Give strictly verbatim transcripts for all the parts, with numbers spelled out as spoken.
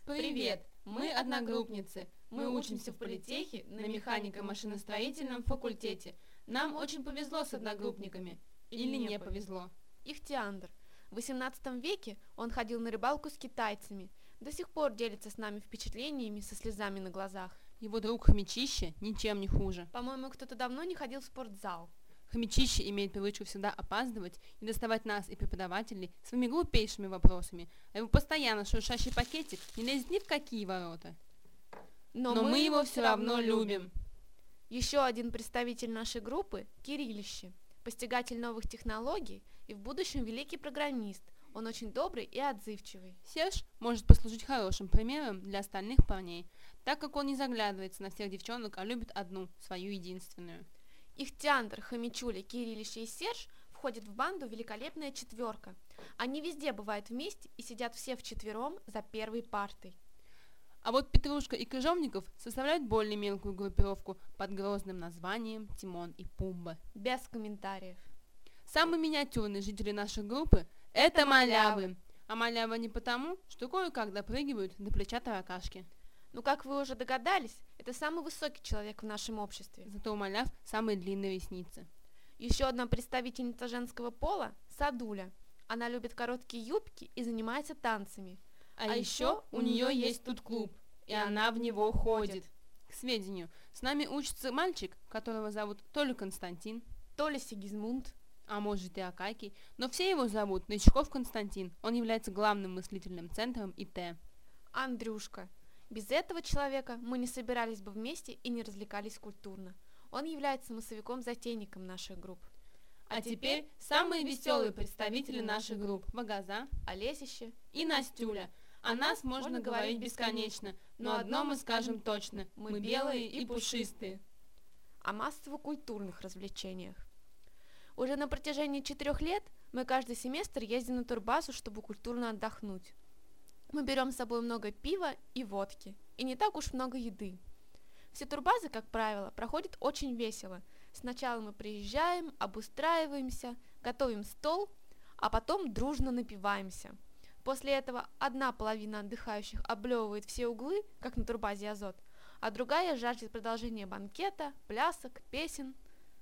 Привет! Мы одногруппницы. Мы учимся в политехе на механико-машиностроительном факультете. Нам очень повезло с одногруппниками. Или не повезло. Ихтиандр. В восемнадцатом веке он ходил на рыбалку с китайцами. До сих пор делится с нами впечатлениями со слезами на глазах. Его друг Хомячище ничем не хуже. По-моему, кто-то давно не ходил в спортзал. Хомячище имеет привычку всегда опаздывать и доставать нас и преподавателей своими глупейшими вопросами, а его постоянно шуршащий пакетик не лезет ни в какие ворота. Но, Но мы его все равно любим. Еще один представитель нашей группы – Кириллище, постигатель новых технологий и в будущем великий программист. Он очень добрый и отзывчивый. Серж может послужить хорошим примером для остальных парней, так как он не заглядывается на всех девчонок, а любит одну, свою единственную. Ихтиандр, Хомячуля, Кириллище и Серж входят в банду «Великолепная четверка». Они везде бывают вместе и сидят все вчетвером за первой партой. А вот Петрушка и Крыжовников составляют более мелкую группировку под грозным названием Тимон и Пумба. Без комментариев. Самые миниатюрные жители нашей группы – это малявы. А малявы не потому, что кое-как допрыгивают до плеча таракашки. Ну, как вы уже догадались, это самый высокий человек в нашем обществе. Зато у маляв самые длинные ресницы. Еще одна представительница женского пола – Садуля. Она любит короткие юбки и занимается танцами. А, а еще у нее есть тут клуб, и она в него ходит. К сведению, с нами учится мальчик, которого зовут то ли Константин, то ли Сигизмунд, а может и Акакий, но все его зовут Новичков Константин. Он является главным мыслительным центром ИТ. Андрюшка. Без этого человека мы не собирались бы вместе и не развлекались культурно. Он является массовиком-затейником наших групп. А, а теперь самые веселые представители наших групп – Вагаза, Олесище и Настюля. О нас можно говорить бесконечно, но одно мы скажем точно – мы белые и пушистые. О массово-культурных развлечениях. Уже на протяжении четырех лет мы каждый семестр ездим на турбазу, чтобы культурно отдохнуть. Мы берем с собой много пива и водки, и не так уж много еды. Все турбазы, как правило, проходят очень весело. Сначала мы приезжаем, обустраиваемся, готовим стол, а потом дружно напиваемся. После этого одна половина отдыхающих облевывает все углы, как на турбазе «Азот», а другая жаждет продолжения банкета, плясок, песен.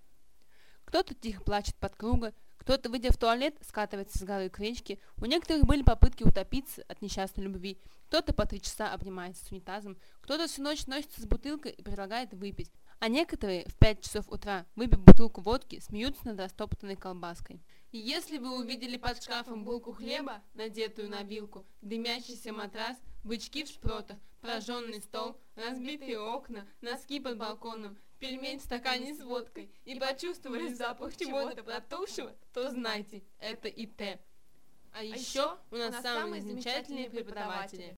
Кто-то тихо плачет под круга, кто-то, выйдя в туалет, скатывается с горы к речке, у некоторых были попытки утопиться от несчастной любви, кто-то по три часа обнимается с унитазом, кто-то всю ночь носится с бутылкой и предлагает выпить, а некоторые в пять часов утра, выпив бутылку водки, смеются над растоптанной колбаской. И если вы увидели под шкафом булку хлеба, надетую на вилку, дымящийся матрас, бычки в шпротах, прожженный стол, разбитые окна, носки под балконом, пельмень в стакане с водкой и почувствовали запах чего-то протухшего, то знайте, это ИТ. А еще у нас самые замечательные преподаватели.